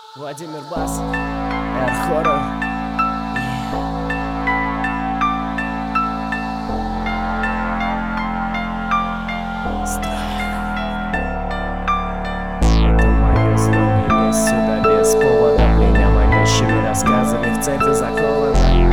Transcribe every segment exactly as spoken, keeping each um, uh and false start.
Владимир Бас, Air Horror. Это мое зло, не лезь сюда без повода. Меня манящими рассказами в цепи заковано.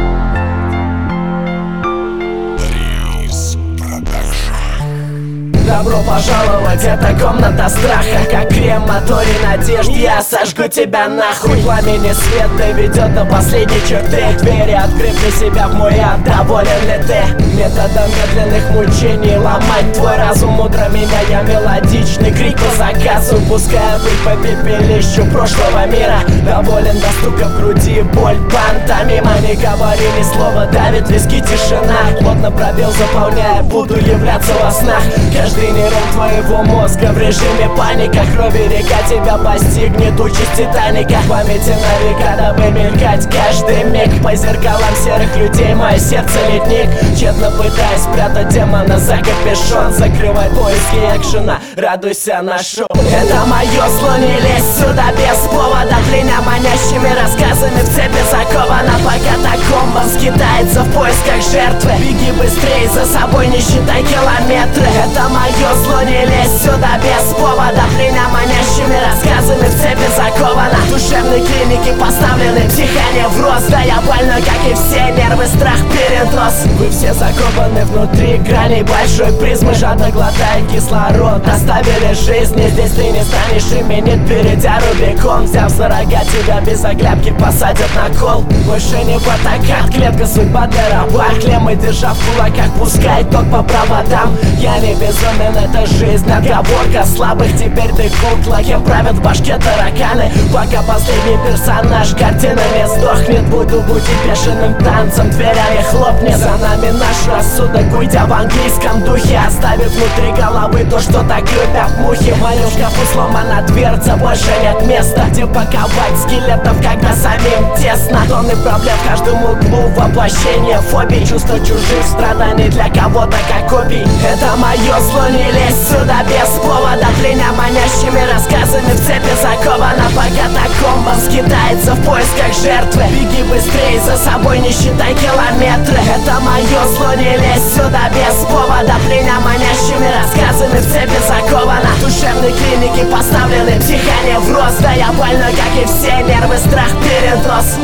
Добро пожаловать, это комната страха. Как крематорий надежд, я сожгу тебя нахуй. Пламени свет доведет до последней черты. Двери открыв для себя в мой ад, доволен ли ты? Методом медленных мучений ломать твой разум. Мудро меня, я мелодичный крик по заказу. Пуская пыль по пепелищу прошлого мира. Доволен до стука в груди, боль пантомима. Не говори ни слова, давит виски тишина. Плотно пробел заполняя, буду являться во снах. Каждый нейрон твоего мозга в режиме паника. Крови река тебя постигнет, участь Титаника. В памяти на века, дабы мелькать каждый миг. По зеркалам серых людей мое сердце ледник. Тщетно пытаясь спрятать демона за капюшон. Закрывай поиски экшена, радуйся на шоу. Это мое зло, не лезь сюда без повода. Пленя манящими рассказами в цепи закована. По катакомбам скитается в поисках жертвы. Беги быстрее, за собой не считай километры. Это мое зло, не лезь сюда без повода. Пленя манящими рассказами в цепи закована. В душевной клинике поставлены дыхание в рост. Да я больной, как и все, нервы, страх, передоз. Вы все закованы внутри граней большой призмы. Жадно глотая кислород, оставили жизни. Здесь ты не станешь именит, перейдя Рубикон. Взяв за рога, тебя без оглядки посадят на кол. Больше не потакат, клетка судьба для раба. Клеммы держа в кулаках, пускай ток по проводам. Я не безумен, это жизнь, отговорка слабых. Теперь ты кукла, кем правят в башке тараканы. Пока последний персонаж картинами сдохнет, буду будить бешеным танцем, дверями хлопнет. За нами наш рассудок, уйдя в английском духе. Оставив внутри головы то, что так любят мухи. В моем шкафу сломана дверца, больше нет места, где паковать скелетов, когда самим тесно. Тонны проблем в каждом углу, воплощение фобий. Чувство чужих страданий для кого-то как копий. Это мое зло, не лезь сюда без повода. Пленя манящими рассказами в цепи закована. По катакомбам скитается в поисках жертвы. Беги быстрее, за собой не считай километры. Это мое зло, не лезь сюда без повода. Пленя манящими рассказами в цепи закована. В душевной клинике поставлены дыхание в рост. Да я больной, как и все, нервы, страх, передоз.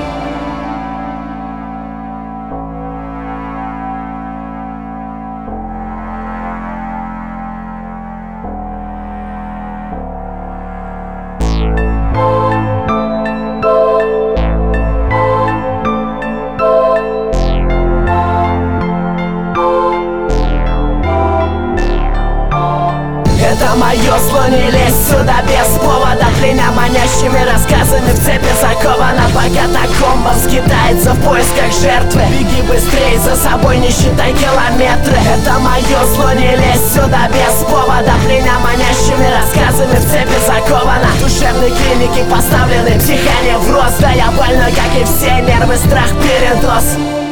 Это мое зло, не лезь сюда без повода. Пленя манящими рассказами в цепи закована. По катакомбам скитается в поисках жертвы. Беги быстрее, за собой не считай километры. Это мое зло, не лезь сюда без повода. Пленя манящими рассказами в цепи закована. В душевной клинике поставлены дыхание в рост. Да я больной, как и все, нервы, страх, передоз.